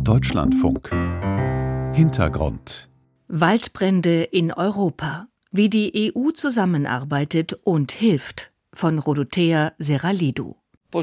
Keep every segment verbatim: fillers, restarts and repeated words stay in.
Deutschlandfunk. Hintergrund. Waldbrände in Europa. Wie die E U zusammenarbeitet und hilft. Von Rodothea Serralidou. Die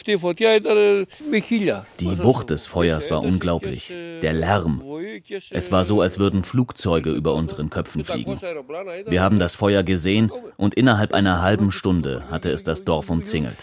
Wucht des Feuers war unglaublich. Der Lärm. Es war so, als würden Flugzeuge über unseren Köpfen fliegen. Wir haben das Feuer gesehen und innerhalb einer halben Stunde hatte es das Dorf umzingelt.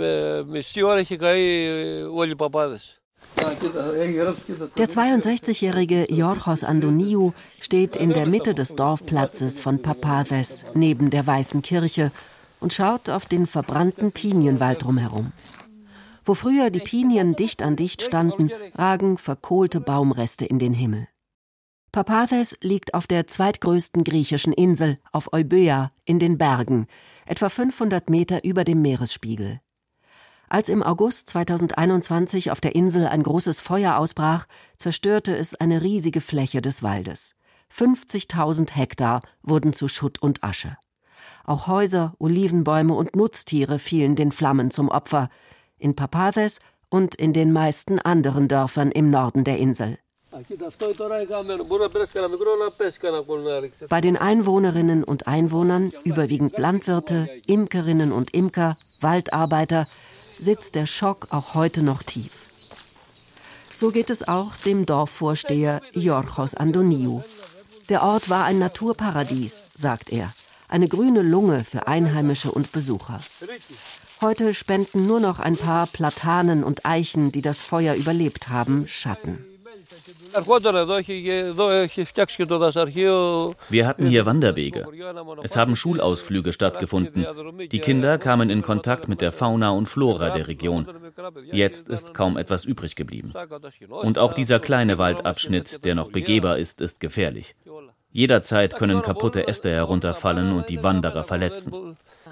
Der zweiundsechzigjährige Yorgos Andoniou steht in der Mitte des Dorfplatzes von Papathes neben der Weißen Kirche und schaut auf den verbrannten Pinienwald drumherum. Wo früher die Pinien dicht an dicht standen, ragen verkohlte Baumreste in den Himmel. Papathes liegt auf der zweitgrößten griechischen Insel, auf Euböa, in den Bergen, etwa fünfhundert Meter über dem Meeresspiegel. Als im August zweitausendeinundzwanzig auf der Insel ein großes Feuer ausbrach, zerstörte es eine riesige Fläche des Waldes. fünfzigtausend Hektar wurden zu Schutt und Asche. Auch Häuser, Olivenbäume und Nutztiere fielen den Flammen zum Opfer, in Papathes und in den meisten anderen Dörfern im Norden der Insel. Bei den Einwohnerinnen und Einwohnern, überwiegend Landwirte, Imkerinnen und Imker, Waldarbeiter, sitzt der Schock auch heute noch tief. So geht es auch dem Dorfvorsteher Yorgos Andoniou. Der Ort war ein Naturparadies, sagt er. Eine grüne Lunge für Einheimische und Besucher. Heute spenden nur noch ein paar Platanen und Eichen, die das Feuer überlebt haben, Schatten. Wir hatten hier Wanderwege. Es haben Schulausflüge stattgefunden. Die Kinder kamen in Kontakt mit der Fauna und Flora der Region. Jetzt ist kaum etwas übrig geblieben. Und auch dieser kleine Waldabschnitt, der noch begehbar ist, ist gefährlich. Jederzeit können kaputte Äste herunterfallen und die Wanderer verletzen.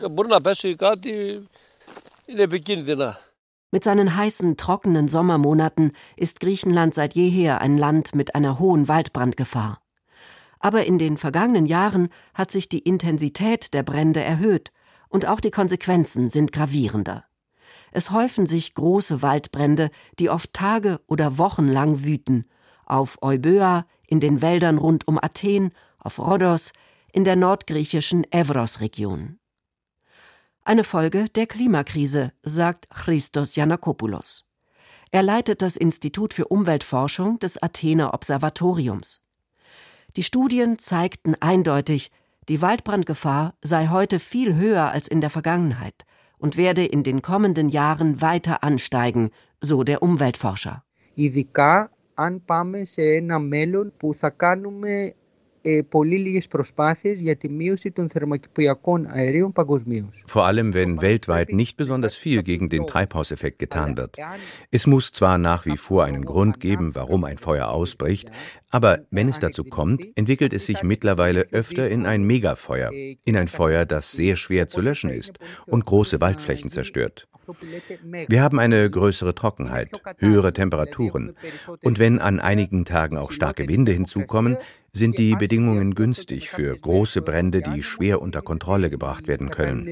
Mit seinen heißen, trockenen Sommermonaten ist Griechenland seit jeher ein Land mit einer hohen Waldbrandgefahr. Aber in den vergangenen Jahren hat sich die Intensität der Brände erhöht und auch die Konsequenzen sind gravierender. Es häufen sich große Waldbrände, die oft Tage oder Wochen lang wüten. Auf Euböa, in den Wäldern rund um Athen, auf Rhodos, in der nordgriechischen Evros-Region. Eine Folge der Klimakrise, sagt Christos Yannakopoulos. Er leitet das Institut für Umweltforschung des Athener Observatoriums. Die Studien zeigten eindeutig, die Waldbrandgefahr sei heute viel höher als in der Vergangenheit und werde in den kommenden Jahren weiter ansteigen, so der Umweltforscher. Ειδικά αν πάμε σε ένα μέλλον που θα κάνουμε ε, πολύ λίγες προσπάθειες για τη μείωση των θερμοκηπιακών αερίων παγκοσμίως. Vor allem, wenn weltweit nicht besonders viel gegen den Treibhauseffekt getan wird. Es muss zwar nach wie vor einen Grund geben, warum ein Feuer ausbricht, aber wenn es dazu kommt, entwickelt es sich mittlerweile öfter in ein Megafeuer, in ein Feuer, das sehr schwer zu löschen ist und große Waldflächen zerstört. Wir haben eine größere Trockenheit, höhere Temperaturen und wenn an einigen Tagen auch starke Winde hinzukommen, sind die Bedingungen günstig für große Brände, die schwer unter Kontrolle gebracht werden können.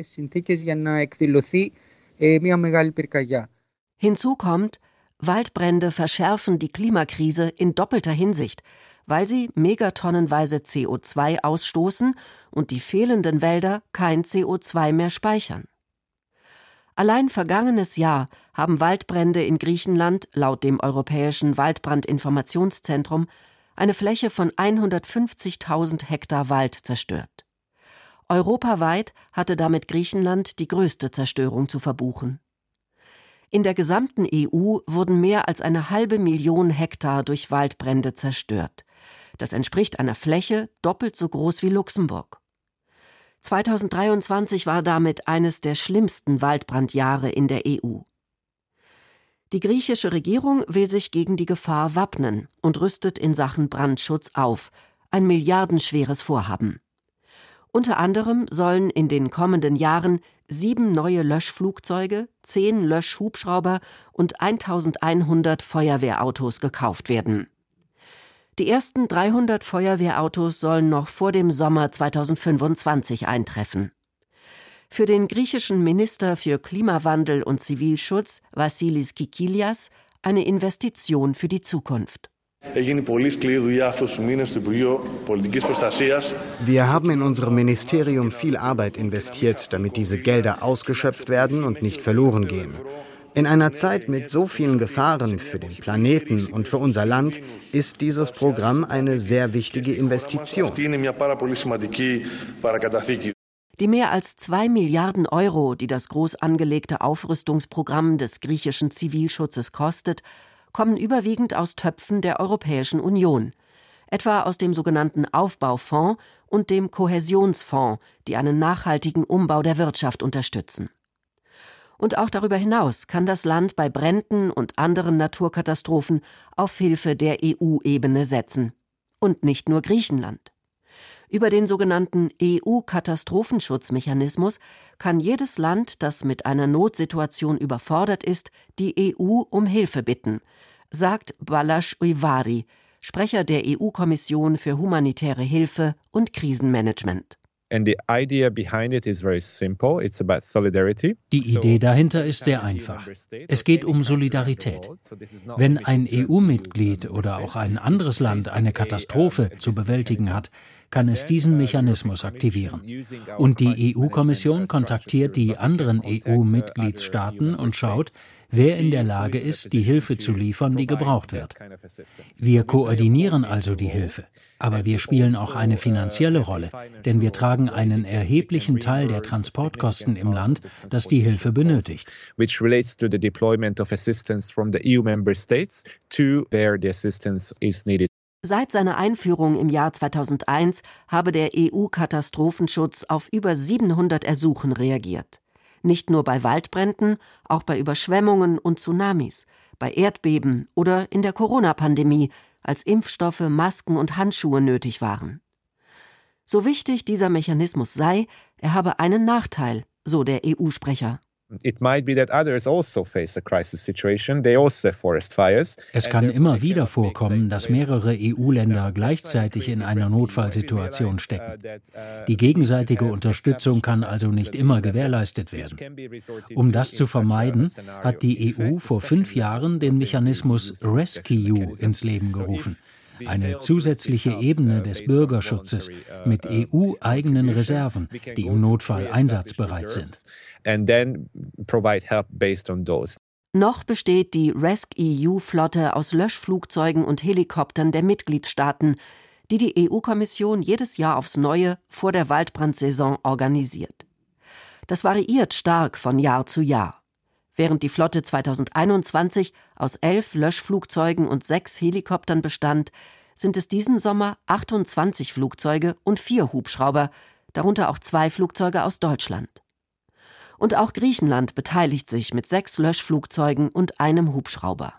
Hinzu kommt, Waldbrände verschärfen die Klimakrise in doppelter Hinsicht, weil sie megatonnenweise C O zwei ausstoßen und die fehlenden Wälder kein C O zwei mehr speichern. Allein vergangenes Jahr haben Waldbrände in Griechenland laut dem Europäischen Waldbrandinformationszentrum eine Fläche von hundertfünfzigtausend Hektar Wald zerstört. Europaweit hatte damit Griechenland die größte Zerstörung zu verbuchen. In der gesamten E U wurden mehr als eine halbe Million Hektar durch Waldbrände zerstört. Das entspricht einer Fläche doppelt so groß wie Luxemburg. zweitausenddreiundzwanzig war damit eines der schlimmsten Waldbrandjahre in der E U. Die griechische Regierung will sich gegen die Gefahr wappnen und rüstet in Sachen Brandschutz auf, ein milliardenschweres Vorhaben. Unter anderem sollen in den kommenden Jahren sieben neue Löschflugzeuge, zehn Löschhubschrauber und eintausendeinhundert Feuerwehrautos gekauft werden. Die ersten dreihundert Feuerwehrautos sollen noch vor dem Sommer zweitausendfünfundzwanzig eintreffen. Für den griechischen Minister für Klimawandel und Zivilschutz, Vassilis Kikilias, eine Investition für die Zukunft. Wir haben in unserem Ministerium viel Arbeit investiert, damit diese Gelder ausgeschöpft werden und nicht verloren gehen. In einer Zeit mit so vielen Gefahren für den Planeten und für unser Land ist dieses Programm eine sehr wichtige Investition. Die mehr als zwei Milliarden Euro, die das groß angelegte Aufrüstungsprogramm des griechischen Zivilschutzes kostet, kommen überwiegend aus Töpfen der Europäischen Union, etwa aus dem sogenannten Aufbaufonds und dem Kohäsionsfonds, die einen nachhaltigen Umbau der Wirtschaft unterstützen. Und auch darüber hinaus kann das Land bei Bränden und anderen Naturkatastrophen auf Hilfe der E U-Ebene setzen. Und nicht nur Griechenland. Über den sogenannten E U-Katastrophenschutzmechanismus kann jedes Land, das mit einer Notsituation überfordert ist, die E U um Hilfe bitten, sagt Balázs Ujvari, Sprecher der E U-Kommission für humanitäre Hilfe und Krisenmanagement. Die Idee dahinter ist sehr einfach. Es geht um Solidarität. Wenn ein E U-Mitglied oder auch ein anderes Land eine Katastrophe zu bewältigen hat, kann es diesen Mechanismus aktivieren. Und die E U-Kommission kontaktiert die anderen E U-Mitgliedstaaten und schaut, wer in der Lage ist, die Hilfe zu liefern, die gebraucht wird. Wir koordinieren also die Hilfe. Aber wir spielen auch eine finanzielle Rolle, denn wir tragen einen erheblichen Teil der Transportkosten im Land, das die Hilfe benötigt. Which relates to the deployment of assistance from the E U member states to where the assistance is needed. Seit seiner Einführung im Jahr zweitausendeins habe der E U-Katastrophenschutz auf über siebenhundert Ersuchen reagiert. Nicht nur bei Waldbränden, auch bei Überschwemmungen und Tsunamis, bei Erdbeben oder in der Corona-Pandemie, als Impfstoffe, Masken und Handschuhe nötig waren. So wichtig dieser Mechanismus sei, er habe einen Nachteil, so der E U-Sprecher. It might be that others also face a crisis situation. They also have forest fires. Es kann immer wieder vorkommen, dass mehrere E U-Länder gleichzeitig in einer Notfallsituation stecken. Die gegenseitige Unterstützung kann also nicht immer gewährleistet werden. Um das zu vermeiden, hat die E U vor fünf Jahren den Mechanismus RescEU ins Leben gerufen. Eine zusätzliche Ebene des Bürgerschutzes mit E U-eigenen Reserven, die im Notfall einsatzbereit sind. Noch besteht die RescEU-Flotte aus Löschflugzeugen und Helikoptern der Mitgliedstaaten, die die E U-Kommission jedes Jahr aufs Neue vor der Waldbrandsaison organisiert. Das variiert stark von Jahr zu Jahr. Während die Flotte zweitausendeinundzwanzig aus elf Löschflugzeugen und sechs Helikoptern bestand, sind es diesen Sommer achtundzwanzig Flugzeuge und vier Hubschrauber, darunter auch zwei Flugzeuge aus Deutschland. Und auch Griechenland beteiligt sich mit sechs Löschflugzeugen und einem Hubschrauber.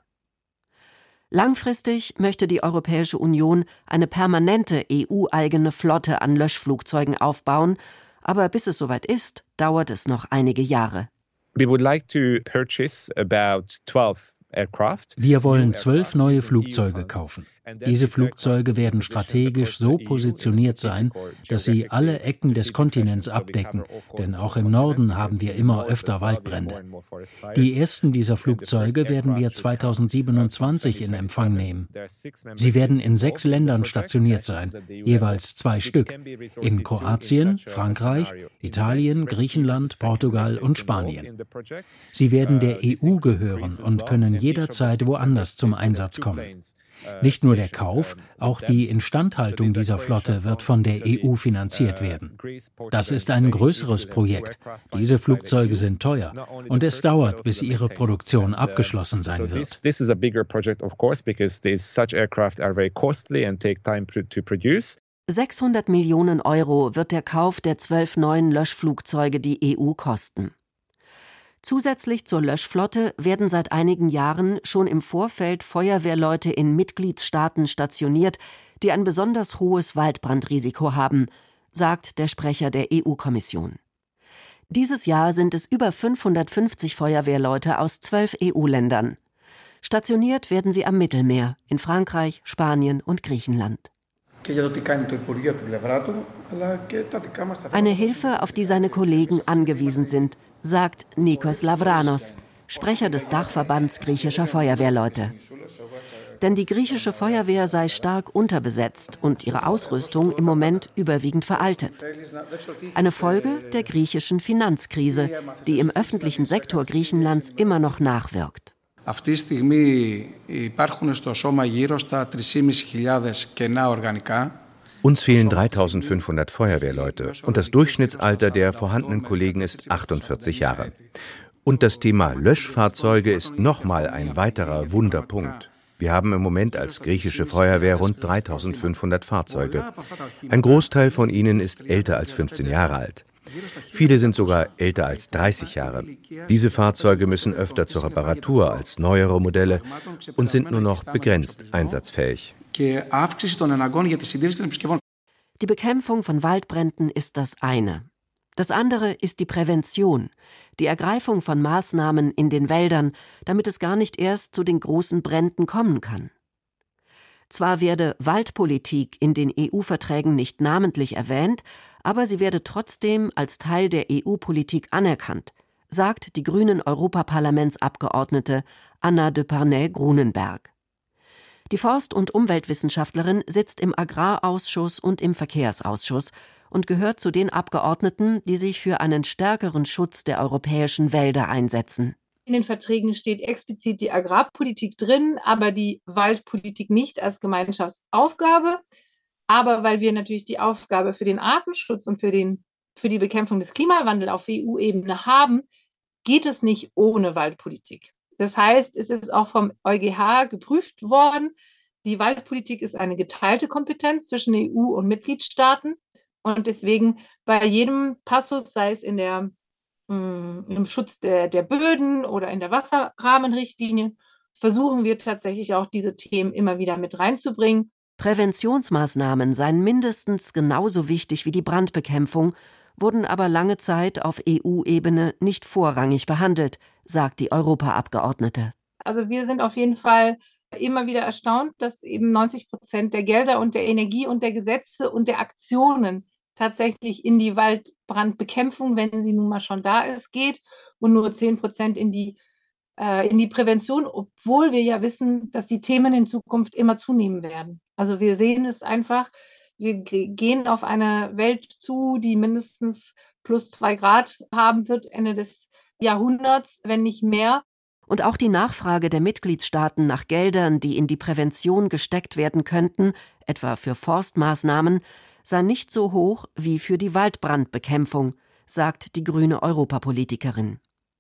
Langfristig möchte die Europäische Union eine permanente E U-eigene Flotte an Löschflugzeugen aufbauen, aber bis es soweit ist, dauert es noch einige Jahre. We would like to purchase about twelve aircraft. Wir wollen zwölf neue Flugzeuge kaufen. Diese Flugzeuge werden strategisch so positioniert sein, dass sie alle Ecken des Kontinents abdecken, denn auch im Norden haben wir immer öfter Waldbrände. Die ersten dieser Flugzeuge werden wir zweitausendsiebenundzwanzig in Empfang nehmen. Sie werden in sechs Ländern stationiert sein, jeweils zwei Stück, in Kroatien, Frankreich, Italien, Griechenland, Portugal und Spanien. Sie werden der E U gehören und können jederzeit woanders zum Einsatz kommen. Nicht nur der Kauf, auch die Instandhaltung dieser Flotte wird von der E U finanziert werden. Das ist ein größeres Projekt. Diese Flugzeuge sind teuer und es dauert, bis ihre Produktion abgeschlossen sein wird. This is a bigger project, of course, because these such aircraft are very costly and take time to produce. sechshundert Millionen Euro wird der Kauf der zwölf neuen Löschflugzeuge die E U kosten. Zusätzlich zur Löschflotte werden seit einigen Jahren schon im Vorfeld Feuerwehrleute in Mitgliedstaaten stationiert, die ein besonders hohes Waldbrandrisiko haben, sagt der Sprecher der E U-Kommission. Dieses Jahr sind es über fünfhundertfünfzig Feuerwehrleute aus zwölf E U-Ländern. Stationiert werden sie am Mittelmeer, in Frankreich, Spanien und Griechenland. Eine Hilfe, auf die seine Kollegen angewiesen sind, sagt Nikos Lavranos, Sprecher des Dachverbands griechischer Feuerwehrleute. Denn die griechische Feuerwehr sei stark unterbesetzt und ihre Ausrüstung im Moment überwiegend veraltet. Eine Folge der griechischen Finanzkrise, die im öffentlichen Sektor Griechenlands immer noch nachwirkt. Αυτή τη στιγμή υπάρχουν στο σώμα γύρω στα τρεις χιλιάδες κενά οργανικά. Uns fehlen dreitausendfünfhundert Feuerwehrleute und das Durchschnittsalter der vorhandenen Kollegen ist achtundvierzig Jahre. Und das Thema Löschfahrzeuge ist nochmal ein weiterer Wunderpunkt. Wir haben im Moment als griechische Feuerwehr rund dreitausendfünfhundert Fahrzeuge. Ein Großteil von ihnen ist älter als fünfzehn Jahre alt. Viele sind sogar älter als dreißig Jahre. Diese Fahrzeuge müssen öfter zur Reparatur als neuere Modelle und sind nur noch begrenzt einsatzfähig. Die Bekämpfung von Waldbränden ist das eine. Das andere ist die Prävention, die Ergreifung von Maßnahmen in den Wäldern, damit es gar nicht erst zu den großen Bränden kommen kann. Zwar werde Waldpolitik in den E U-Verträgen nicht namentlich erwähnt, aber sie werde trotzdem als Teil der E U-Politik anerkannt, sagt die grünen Europaparlamentsabgeordnete Anna de Parnay-Grunenberg. Die Forst- und Umweltwissenschaftlerin sitzt im Agrarausschuss und im Verkehrsausschuss und gehört zu den Abgeordneten, die sich für einen stärkeren Schutz der europäischen Wälder einsetzen. In den Verträgen steht explizit die Agrarpolitik drin, aber die Waldpolitik nicht als Gemeinschaftsaufgabe. Aber weil wir natürlich die Aufgabe für den Artenschutz und für, den, für die Bekämpfung des Klimawandels auf E U-Ebene haben, geht es nicht ohne Waldpolitik. Das heißt, es ist auch vom EuGH geprüft worden, die Waldpolitik ist eine geteilte Kompetenz zwischen E U und Mitgliedstaaten. Und deswegen bei jedem Passus, sei es in der, mh, im Schutz der, der Böden oder in der Wasserrahmenrichtlinie, versuchen wir tatsächlich auch diese Themen immer wieder mit reinzubringen. Präventionsmaßnahmen seien mindestens genauso wichtig wie die Brandbekämpfung, wurden aber lange Zeit auf E U-Ebene nicht vorrangig behandelt, sagt die Europaabgeordnete. Also wir sind auf jeden Fall immer wieder erstaunt, dass eben neunzig Prozent der Gelder und der Energie und der Gesetze und der Aktionen tatsächlich in die Waldbrandbekämpfung, wenn sie nun mal schon da ist, geht und nur zehn Prozent in die, äh, in die Prävention, obwohl wir ja wissen, dass die Themen in Zukunft immer zunehmen werden. Also wir sehen es einfach, wir gehen auf eine Welt zu, die mindestens plus zwei Grad haben wird Ende des Jahrhunderts, wenn nicht mehr. Und auch die Nachfrage der Mitgliedstaaten nach Geldern, die in die Prävention gesteckt werden könnten, etwa für Forstmaßnahmen, sei nicht so hoch wie für die Waldbrandbekämpfung, sagt die grüne Europapolitikerin.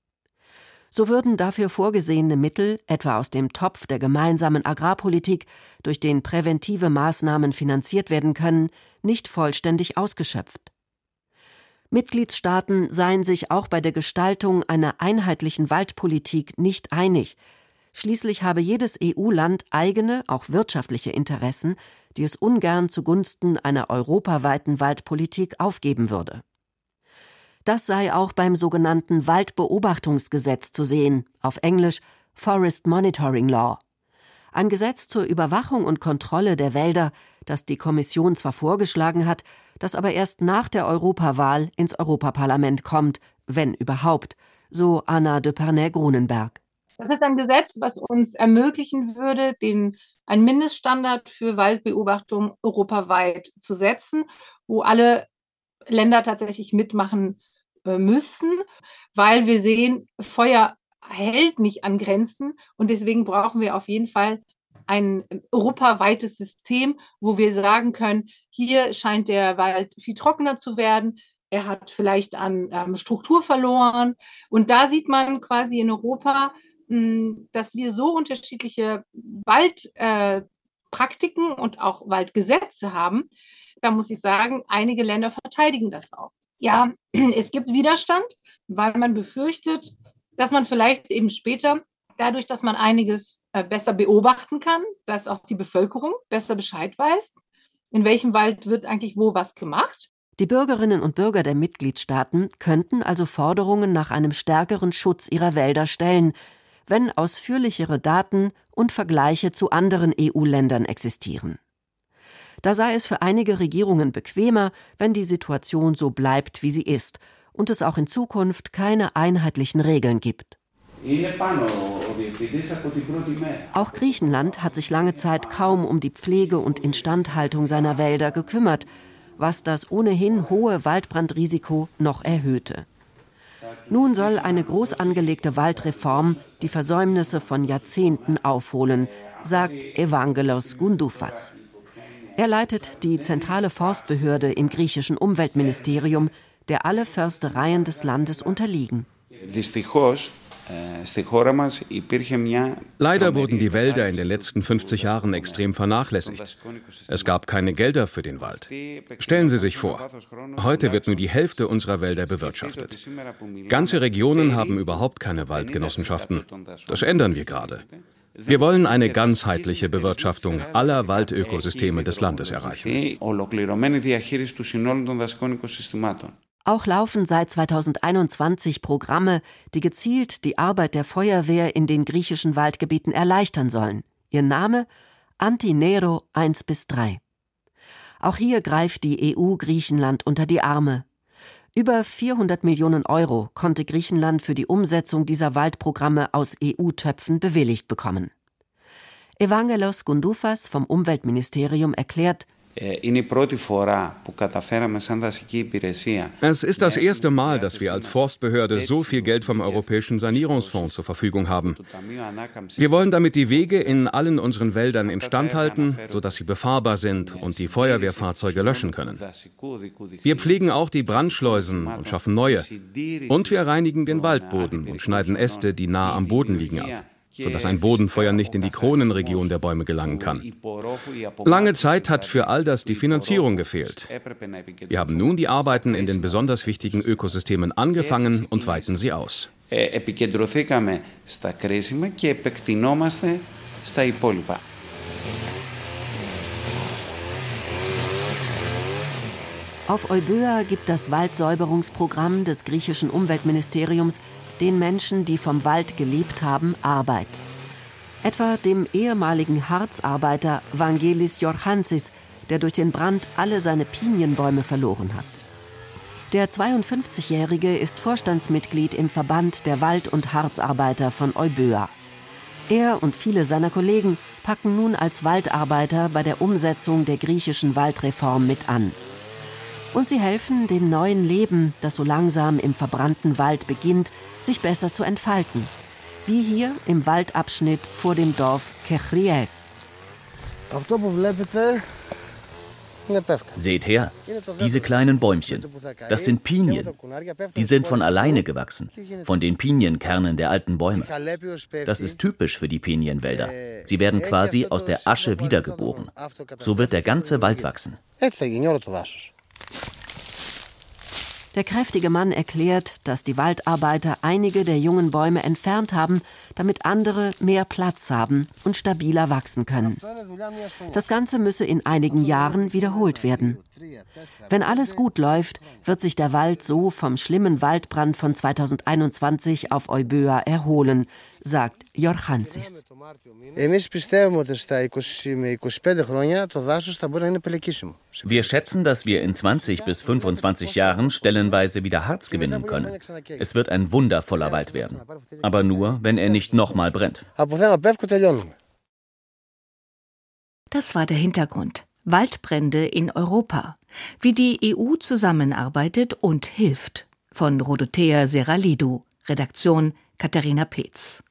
So würden dafür vorgesehene Mittel, etwa aus dem Topf der gemeinsamen Agrarpolitik, durch den präventive Maßnahmen finanziert werden können, nicht vollständig ausgeschöpft. Mitgliedstaaten seien sich auch bei der Gestaltung einer einheitlichen Waldpolitik nicht einig. Schließlich habe jedes E U-Land eigene, auch wirtschaftliche Interessen, die es ungern zugunsten einer europaweiten Waldpolitik aufgeben würde. Das sei auch beim sogenannten Waldbeobachtungsgesetz zu sehen, auf Englisch Forest Monitoring Law. Ein Gesetz zur Überwachung und Kontrolle der Wälder, das die Kommission zwar vorgeschlagen hat, das aber erst nach der Europawahl ins Europaparlament kommt, wenn überhaupt, so Anna de Parnay-Grunenberg. Das ist ein Gesetz, was uns ermöglichen würde, den, einen Mindeststandard für Waldbeobachtung europaweit zu setzen, wo alle Länder tatsächlich mitmachen äh, müssen, weil wir sehen, Feuer hält nicht an Grenzen und deswegen brauchen wir auf jeden Fall ein europaweites System, wo wir sagen können, hier scheint der Wald viel trockener zu werden, er hat vielleicht an ähm, Struktur verloren und da sieht man quasi in Europa, mh, dass wir so unterschiedliche Waldpraktiken äh, und auch Waldgesetze haben. Da muss ich sagen, einige Länder verteidigen das auch. Ja, es gibt Widerstand, weil man befürchtet, dass man vielleicht eben später, dadurch, dass man einiges äh, besser beobachten kann, dass auch die Bevölkerung besser Bescheid weiß, in welchem Wald wird eigentlich wo was gemacht. Die Bürgerinnen und Bürger der Mitgliedstaaten könnten also Forderungen nach einem stärkeren Schutz ihrer Wälder stellen, wenn ausführlichere Daten und Vergleiche zu anderen E U-Ländern existieren. Da sei es für einige Regierungen bequemer, wenn die Situation so bleibt, wie sie ist und es auch in Zukunft keine einheitlichen Regeln gibt. Auch Griechenland hat sich lange Zeit kaum um die Pflege und Instandhaltung seiner Wälder gekümmert, was das ohnehin hohe Waldbrandrisiko noch erhöhte. Nun soll eine groß angelegte Waldreform die Versäumnisse von Jahrzehnten aufholen, sagt Evangelos Goundoufas. Er leitet die zentrale Forstbehörde im griechischen Umweltministerium, der alle Förstereien des Landes unterliegen. Leider wurden die Wälder in den letzten fünfzig Jahren extrem vernachlässigt. Es gab keine Gelder für den Wald. Stellen Sie sich vor, heute wird nur die Hälfte unserer Wälder bewirtschaftet. Ganze Regionen haben überhaupt keine Waldgenossenschaften. Das ändern wir gerade. Wir wollen eine ganzheitliche Bewirtschaftung aller Waldökosysteme des Landes erreichen. Auch laufen seit zweitausendeinundzwanzig Programme, die gezielt die Arbeit der Feuerwehr in den griechischen Waldgebieten erleichtern sollen. Ihr Name? Anti-Nero eins bis drei. Auch hier greift die E U Griechenland unter die Arme. Über vierhundert Millionen Euro konnte Griechenland für die Umsetzung dieser Waldprogramme aus E U-Töpfen bewilligt bekommen. Evangelos Goundoufas vom Umweltministerium erklärt, es ist das erste Mal, dass wir als Forstbehörde so viel Geld vom Europäischen Sanierungsfonds zur Verfügung haben. Wir wollen damit die Wege in allen unseren Wäldern instand halten, sodass sie befahrbar sind und die Feuerwehrfahrzeuge löschen können. Wir pflegen auch die Brandschleusen und schaffen neue. Und wir reinigen den Waldboden und schneiden Äste, die nah am Boden liegen, ab, sodass ein Bodenfeuer nicht in die Kronenregion der Bäume gelangen kann. Lange Zeit hat für all das die Finanzierung gefehlt. Wir haben nun die Arbeiten in den besonders wichtigen Ökosystemen angefangen und weiten sie aus. Auf Euböa gibt das Waldsäuberungsprogramm des griechischen Umweltministeriums den Menschen, die vom Wald gelebt haben, Arbeit. Etwa dem ehemaligen Harzarbeiter Vangelis Yorhansis, der durch den Brand alle seine Pinienbäume verloren hat. Der zweiundfünfzigjährige ist Vorstandsmitglied im Verband der Wald- und Harzarbeiter von Euböa. Er und viele seiner Kollegen packen nun als Waldarbeiter bei der Umsetzung der griechischen Waldreform mit an. Und sie helfen dem neuen Leben, das so langsam im verbrannten Wald beginnt, sich besser zu entfalten. Wie hier im Waldabschnitt vor dem Dorf Kechries. Seht her, diese kleinen Bäumchen, das sind Pinien. Die sind von alleine gewachsen, von den Pinienkernen der alten Bäume. Das ist typisch für die Pinienwälder. Sie werden quasi aus der Asche wiedergeboren. So wird der ganze Wald wachsen. Der kräftige Mann erklärt, dass die Waldarbeiter einige der jungen Bäume entfernt haben, damit andere mehr Platz haben und stabiler wachsen können. Das Ganze müsse in einigen Jahren wiederholt werden. Wenn alles gut läuft, wird sich der Wald so vom schlimmen Waldbrand von zweitausendeinundzwanzig auf Euböa erholen, sagt Yorhansis. Wir schätzen, dass wir in zwanzig bis fünfundzwanzig Jahren stellenweise wieder Harz gewinnen können. Es wird ein wundervoller Wald werden. Aber nur, wenn er nicht nochmal brennt. Das war der Hintergrund. Waldbrände in Europa. Wie die E U zusammenarbeitet und hilft. Von Rodothea Seralidou. Redaktion Katharina Peetz.